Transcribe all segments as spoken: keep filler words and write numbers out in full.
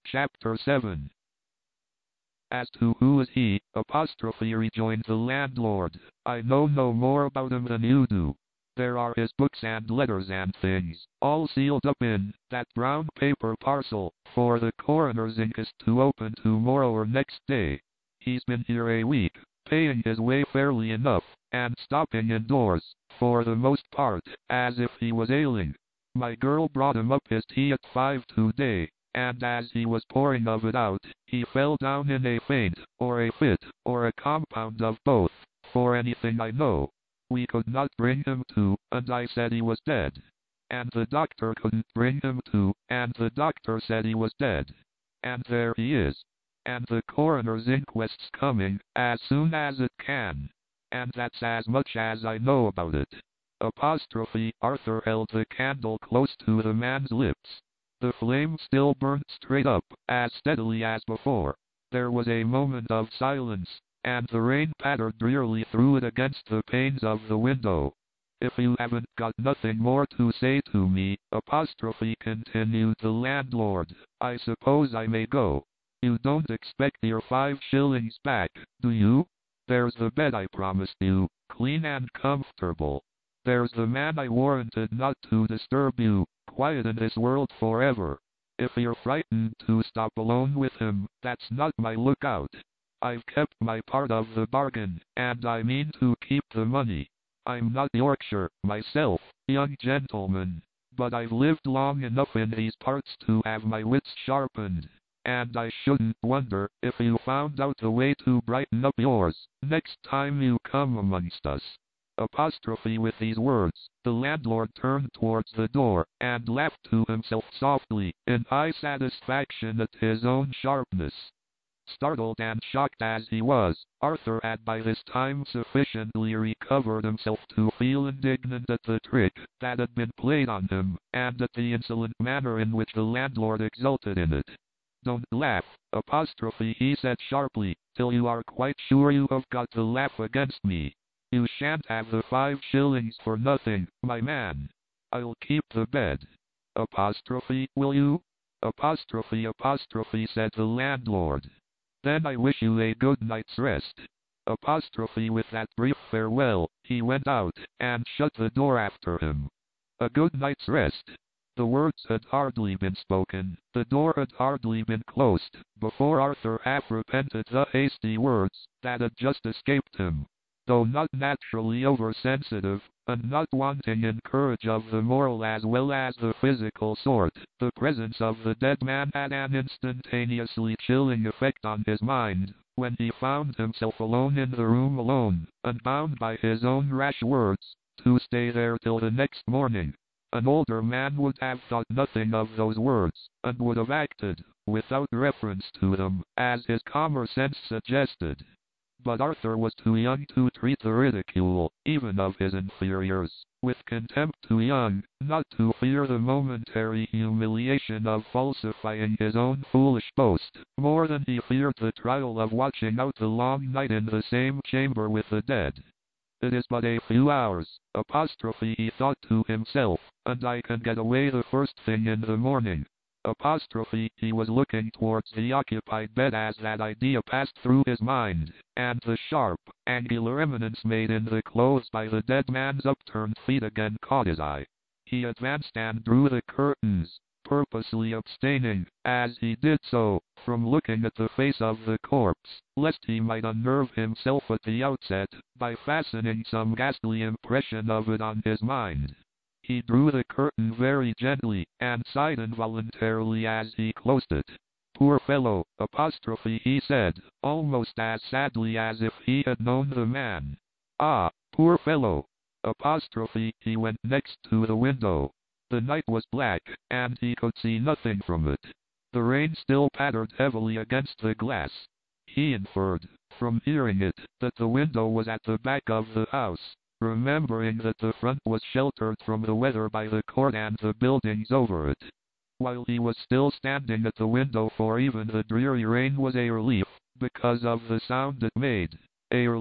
Chapter seven. As to who is he, apostrophe rejoined the landlord, I know no more about him than you do. There are his books and letters and things, all sealed up in that brown paper parcel, for the coroner's inquest to open tomorrow or next day. He's been here a week, paying his way fairly enough, and stopping indoors, for the most part, as if he was ailing. My girl brought him up his tea at five today, and as he was pouring of it out, he fell down in a faint, or a fit, or a compound of both, for anything I know. We could not bring him to, and I said he was dead. And the doctor couldn't bring him to, and the doctor said he was dead. And there he is. And the coroner's inquest's coming, as soon as it can. And that's as much as I know about it. Apostrophe Arthur held the candle close to the man's lips. The flame still burnt straight up, as steadily as before. There was a moment of silence, and the rain pattered drearily through it against the panes of the window. If you haven't got nothing more to say to me, apostrophe continued the landlord, I suppose I may go. You don't expect your five shillings back, do you? There's the bed I promised you, clean and comfortable. There's the man I warranted not to disturb you, quiet in this world forever. If you're frightened to stop alone with him, that's not my lookout. I've kept my part of the bargain, and I mean to keep the money. I'm not Yorkshire, myself, young gentleman, but I've lived long enough in these parts to have my wits sharpened, and I shouldn't wonder if you found out a way to brighten up yours, next time you come amongst us. Apostrophe with these words, the landlord turned towards the door, and laughed to himself softly, in high satisfaction at his own sharpness. Startled and shocked as he was, Arthur had by this time sufficiently recovered himself to feel indignant at the trick that had been played on him, and at the insolent manner in which the landlord exulted in it. Don't laugh, apostrophe, he said sharply, till you are quite sure you have got to laugh against me. You shan't have the five shillings for nothing, my man. I'll keep the bed. Apostrophe, will you? Apostrophe apostrophe, said the landlord. Then I wish you a good night's rest. Apostrophe with that brief farewell, he went out, and shut the door after him. A good night's rest. The words had hardly been spoken, the door had hardly been closed, before Arthur half repented the hasty words that had just escaped him. Though not naturally oversensitive, and not wanting in courage of the moral as well as the physical sort, the presence of the dead man had an instantaneously chilling effect on his mind, when he found himself alone in the room alone, and bound by his own rash words, to stay there till the next morning. An older man would have thought nothing of those words, and would have acted, without reference to them, as his calmer sense suggested. But Arthur was too young to treat the ridicule, even of his inferiors, with contempt, too young not to fear the momentary humiliation of falsifying his own foolish boast, more than he feared the trial of watching out the long night in the same chamber with the dead. It is but a few hours, apostrophe, he thought to himself, and I can get away the first thing in the morning. Apostrophe, he was looking towards the occupied bed as that idea passed through his mind, and the sharp, angular eminence made in the clothes by the dead man's upturned feet again caught his eye. He advanced and drew the curtains, purposely abstaining, as he did so, from looking at the face of the corpse, lest he might unnerve himself at the outset, by fastening some ghastly impression of it on his mind. He drew the curtain very gently, and sighed involuntarily as he closed it. Poor fellow, apostrophe, he said, almost as sadly as if he had known the man. Ah, poor fellow. Apostrophe, he went next to the window. The night was black, and he could see nothing from it. The rain still pattered heavily against the glass. He inferred, from hearing it, that the window was at the back of the house, remembering that the front was sheltered from the weather by the court and the buildings over it. While he was still standing at the window, for even the dreary rain was a relief, because of the sound it made, a relief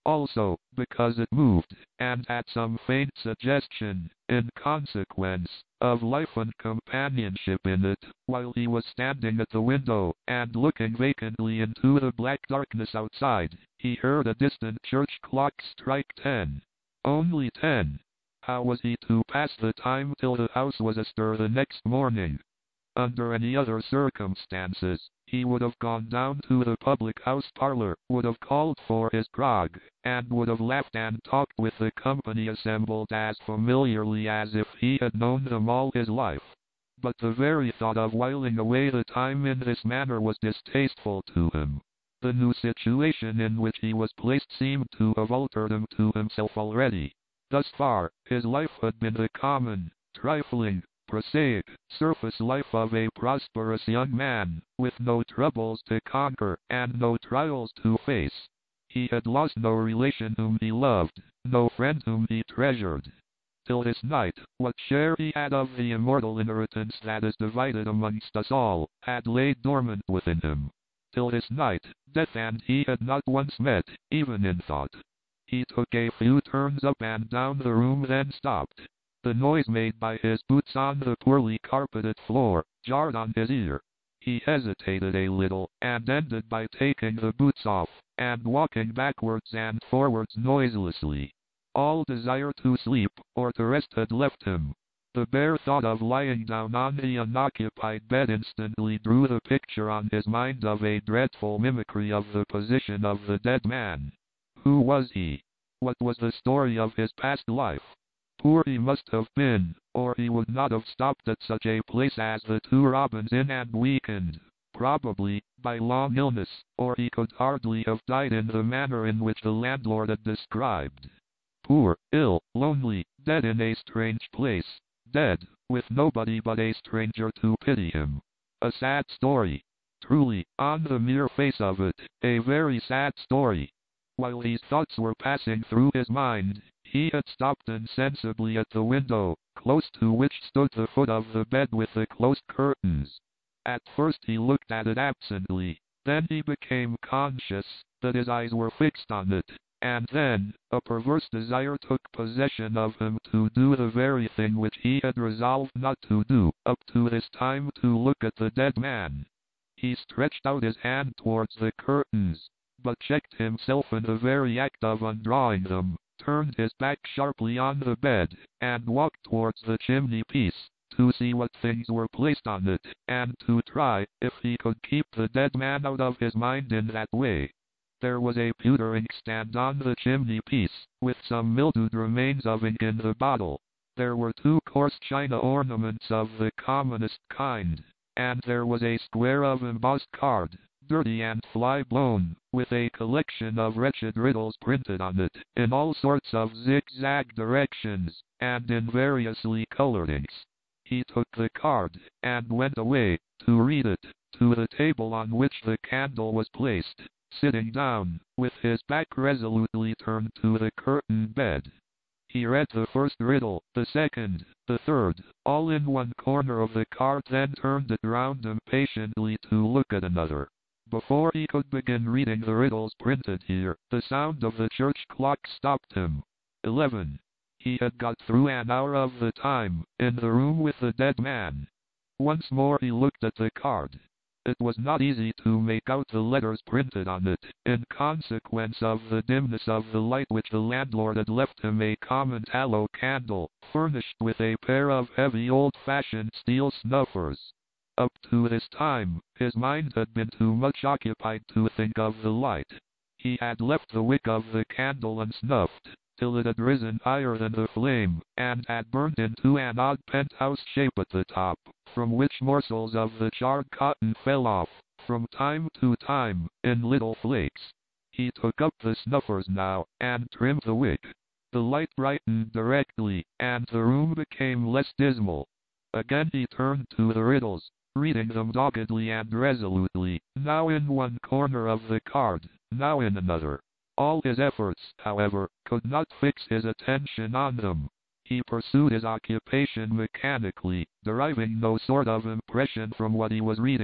Also, because it moved, and had some faint suggestion, in consequence, of life and companionship in it, while he was standing at the window, and looking vacantly into the black darkness outside, he heard a distant church clock strike ten. Only ten. How was he to pass the time till the house was astir the next morning? Under any other circumstances, he would have gone down to the public-house parlor, would have called for his grog, and would have laughed and talked with the company assembled as familiarly as if he had known them all his life. But the very thought of whiling away the time in this manner was distasteful to him. The new situation in which he was placed seemed to have altered him to himself already. Thus far, his life had been the common, trifling, prosaic, surface life of a prosperous young man, with no troubles to conquer, and no trials to face. He had lost no relation whom he loved, no friend whom he treasured. Till this night, what share he had of the immortal inheritance that is divided amongst us all, had laid dormant within him. Till this night, death and he had not once met, even in thought. He took a few turns up and down the room, then stopped. The noise made by his boots on the poorly carpeted floor jarred on his ear. He hesitated a little, and ended by taking the boots off, and walking backwards and forwards noiselessly. All desire to sleep, or to rest had left him. The bare thought of lying down on the unoccupied bed instantly drew the picture on his mind of a dreadful mimicry of the position of the dead man. Who was he? What was the story of his past life? Poor he must have been, or he would not have stopped at such a place as the Two Robins Inn and weakened, probably, by long illness, or he could hardly have died in the manner in which the landlord had described. Poor, ill, lonely, dead in a strange place, dead, with nobody but a stranger to pity him. A sad story. Truly, on the mere face of it, a very sad story. While these thoughts were passing through his mind, he had stopped insensibly at the window, close to which stood the foot of the bed with the closed curtains. At first he looked at it absently, then he became conscious that his eyes were fixed on it, and then a perverse desire took possession of him to do the very thing which he had resolved not to do up to this time, to look at the dead man. He stretched out his hand towards the curtains, but checked himself in the very act of undrawing them, turned his back sharply on the bed, and walked towards the chimney-piece, to see what things were placed on it, and to try if he could keep the dead man out of his mind in that way. There was a pewter inkstand on the chimney-piece, with some mildewed remains of ink in the bottle. There were two coarse china ornaments of the commonest kind, and there was a square of embossed card, dirty and fly-blown, with a collection of wretched riddles printed on it, in all sorts of zigzag directions, and in variously colored inks. He took the card, and went away, to read it, to the table on which the candle was placed, sitting down, with his back resolutely turned to the curtained bed. He read the first riddle, the second, the third, all in one corner of the card, then turned it round impatiently to look at another. Before he could begin reading the riddles printed here, the sound of the church clock stopped him. Eleven. He had got through an hour of the time, in the room with the dead man. Once more he looked at the card. It was not easy to make out the letters printed on it, in consequence of the dimness of the light which the landlord had left him a common tallow candle, furnished with a pair of heavy old-fashioned steel snuffers. Up to this time, his mind had been too much occupied to think of the light. He had left the wick of the candle unsnuffed, till it had risen higher than the flame, and had burned into an odd penthouse shape at the top, from which morsels of the charred cotton fell off, from time to time, in little flakes. He took up the snuffers now, and trimmed the wick. The light brightened directly, and the room became less dismal. Again he turned to the riddles, reading them doggedly and resolutely, now in one corner of the card, now in another. All his efforts, however, could not fix his attention on them. He pursued his occupation mechanically, deriving no sort of impression from what he was reading.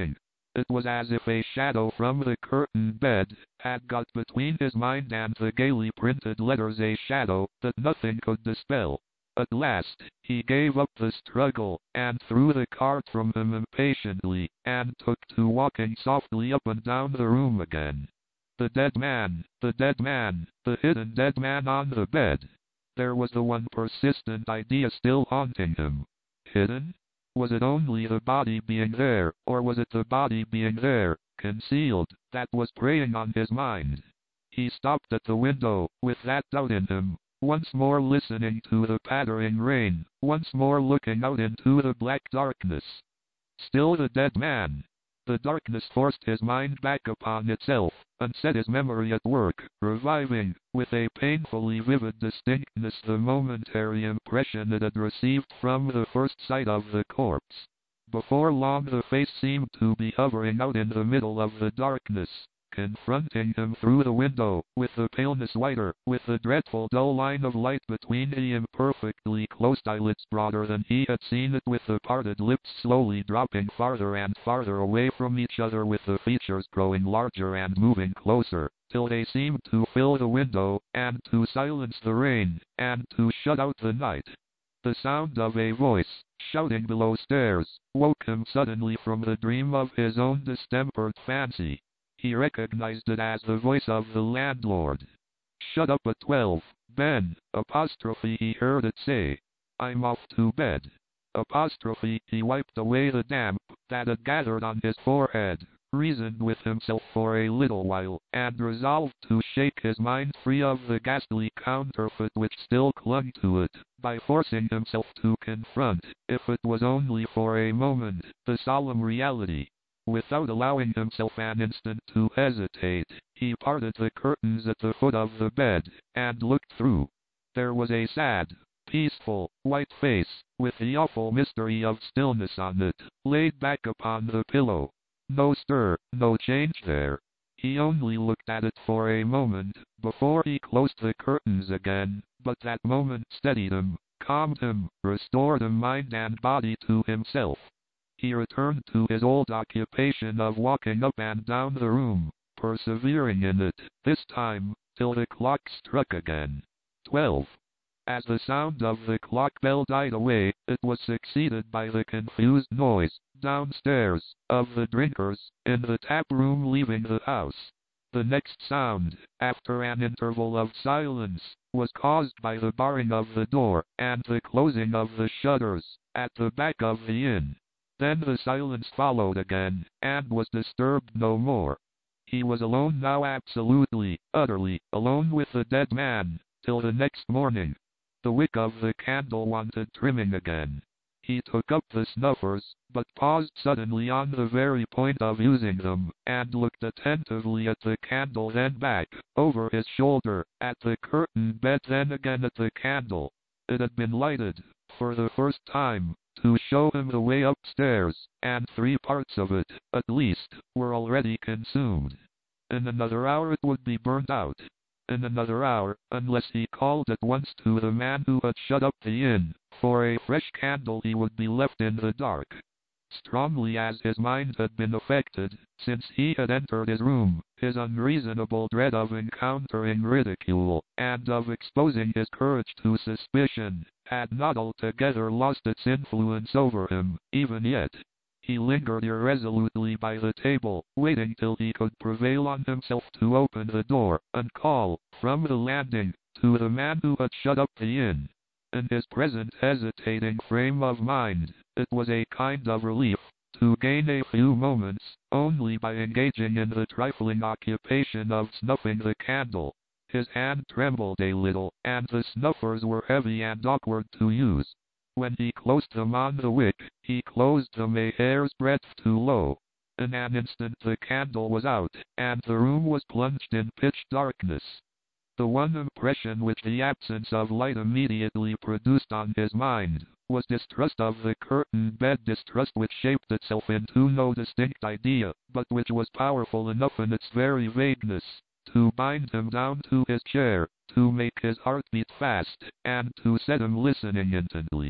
It was as if a shadow from the curtained bed had got between his mind and the gaily printed letters, a shadow that nothing could dispel. At last, he gave up the struggle, and threw the card from him impatiently, and took to walking softly up and down the room again. The dead man, the dead man, the hidden dead man on the bed. There was the one persistent idea still haunting him. Hidden? Was it only the body being there, or was it the body being there, concealed, that was preying on his mind? He stopped at the window, with that doubt in him, once more listening to the pattering rain, once more looking out into the black darkness. Still the dead man. The darkness forced his mind back upon itself, and set his memory at work, reviving, with a painfully vivid distinctness, the momentary impression it had received from the first sight of the corpse. Before long the face seemed to be hovering out in the middle of the darkness, confronting him through the window, with the paleness whiter, with the dreadful dull line of light between the imperfectly closed eyelids broader than he had seen it, with the parted lips slowly dropping farther and farther away from each other, with the features growing larger and moving closer, till they seemed to fill the window, and to silence the rain, and to shut out the night. The sound of a voice, shouting below stairs, woke him suddenly from the dream of his own distempered fancy. He recognized it as the voice of the landlord. "Shut up at twelve, Ben," apostrophe he heard it say. "I'm off to bed." Apostrophe he wiped away the damp that had gathered on his forehead, reasoned with himself for a little while, and resolved to shake his mind free of the ghastly counterfeit which still clung to it, by forcing himself to confront, if it was only for a moment, the solemn reality. Without allowing himself an instant to hesitate, he parted the curtains at the foot of the bed, and looked through. There was a sad, peaceful, white face, with the awful mystery of stillness on it, laid back upon the pillow. No stir, no change there. He only looked at it for a moment, before he closed the curtains again, but that moment steadied him, calmed him, restored him mind and body to himself. He returned to his old occupation of walking up and down the room, persevering in it, this time, till the clock struck again. Twelve. As the sound of the clock bell died away, it was succeeded by the confused noise, downstairs, of the drinkers, in the tap room leaving the house. The next sound, after an interval of silence, was caused by the barring of the door, and the closing of the shutters, at the back of the inn. Then the silence followed again, and was disturbed no more. He was alone now, absolutely, utterly, alone with the dead man, till the next morning. The wick of the candle wanted trimming again. He took up the snuffers, but paused suddenly on the very point of using them, and looked attentively at the candle, then back, over his shoulder, at the curtained bed, then again at the candle. It had been lighted, for the first time, to show him the way upstairs, and three parts of it, at least, were already consumed. In another hour it would be burnt out. In another hour, unless he called at once to the man who had shut up the inn, for a fresh candle, he would be left in the dark. Strongly as his mind had been affected, since he had entered his room, his unreasonable dread of encountering ridicule, and of exposing his courage to suspicion, had not altogether lost its influence over him, even yet. He lingered irresolutely by the table, waiting till he could prevail on himself to open the door, and call, from the landing, to the man who had shut up the inn. In his present hesitating frame of mind, it was a kind of relief to gain a few moments, only by engaging in the trifling occupation of snuffing the candle. His hand trembled a little, and the snuffers were heavy and awkward to use. When he closed them on the wick, he closed them a hair's breadth too low. In an instant the candle was out, and the room was plunged in pitch darkness. The one impression which the absence of light immediately produced on his mind, was distrust of the curtained bed, distrust which shaped itself into no distinct idea, but which was powerful enough in its very vagueness, to bind him down to his chair, to make his heart beat fast, and to set him listening intently.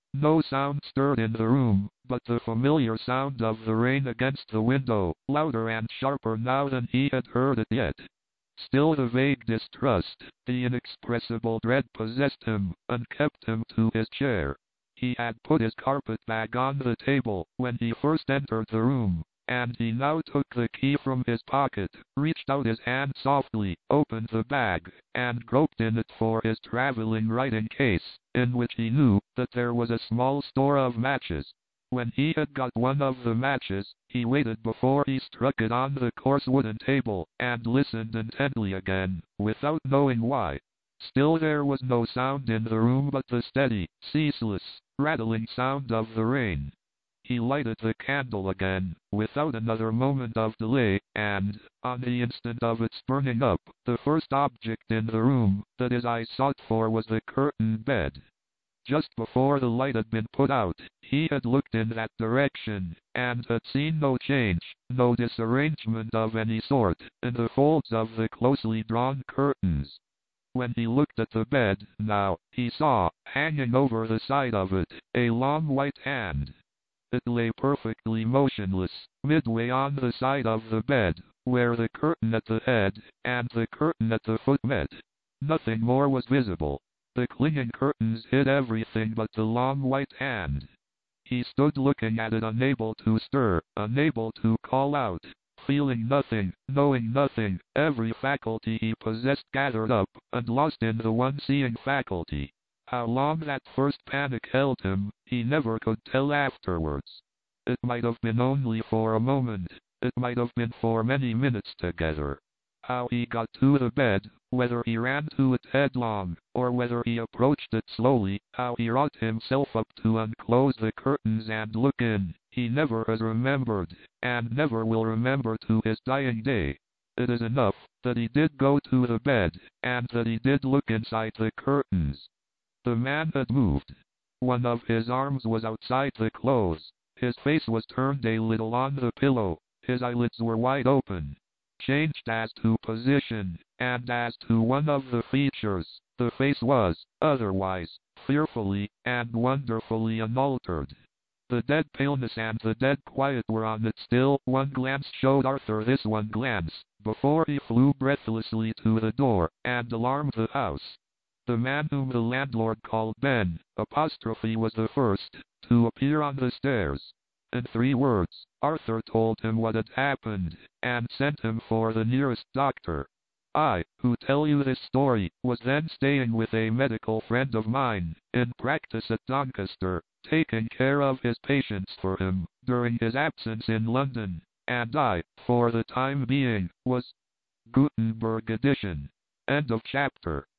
No sound stirred in the room, but the familiar sound of the rain against the window, louder and sharper now than he had heard it yet. Still the vague distrust, the inexpressible dread possessed him, and kept him to his chair. He had put his carpet bag on the table when he first entered the room, and he now took the key from his pocket, reached out his hand softly, opened the bag, and groped in it for his traveling writing case, in which he knew that there was a small store of matches. When he had got one of the matches, he waited before he struck it on the coarse wooden table, and listened intently again, without knowing why. Still there was no sound in the room but the steady, ceaseless, rattling sound of the rain. He lighted the candle again, without another moment of delay, and, on the instant of its burning up, the first object in the room that his eyes sought for was the curtained bed. Just before the light had been put out, he had looked in that direction, and had seen no change, no disarrangement of any sort, in the folds of the closely drawn curtains. When he looked at the bed, now, he saw, hanging over the side of it, a long white hand. It lay perfectly motionless, midway on the side of the bed, where the curtain at the head and the curtain at the foot met. Nothing more was visible. The clinging curtains hid everything but the long white hand. He stood looking at it, unable to stir, unable to call out, feeling nothing, knowing nothing, every faculty he possessed gathered up and lost in the one seeing faculty. How long that first panic held him, he never could tell afterwards. It might have been only for a moment, it might have been for many minutes together. How he got to the bed, whether he ran to it headlong, or whether he approached it slowly, how he wrought himself up to unclose the curtains and look in, he never has remembered, and never will remember to his dying day. It is enough that he did go to the bed, and that he did look inside the curtains. The man had moved. One of his arms was outside the clothes. His face was turned a little on the pillow. His eyelids were wide open. Changed as to position, and as to one of the features, the face was, otherwise, fearfully and wonderfully unaltered. The dead paleness and the dead quiet were on it still. One glance showed Arthur this one glance, before he flew breathlessly to the door, and alarmed the house. The man whom the landlord called Ben, apostrophe was the first, to appear on the stairs. In three words, Arthur told him what had happened, and sent him for the nearest doctor. I, who tell you this story, was then staying with a medical friend of mine, in practice at Doncaster, taking care of his patients for him, during his absence in London, and I, for the time being, was... Gutenberg edition. End of chapter.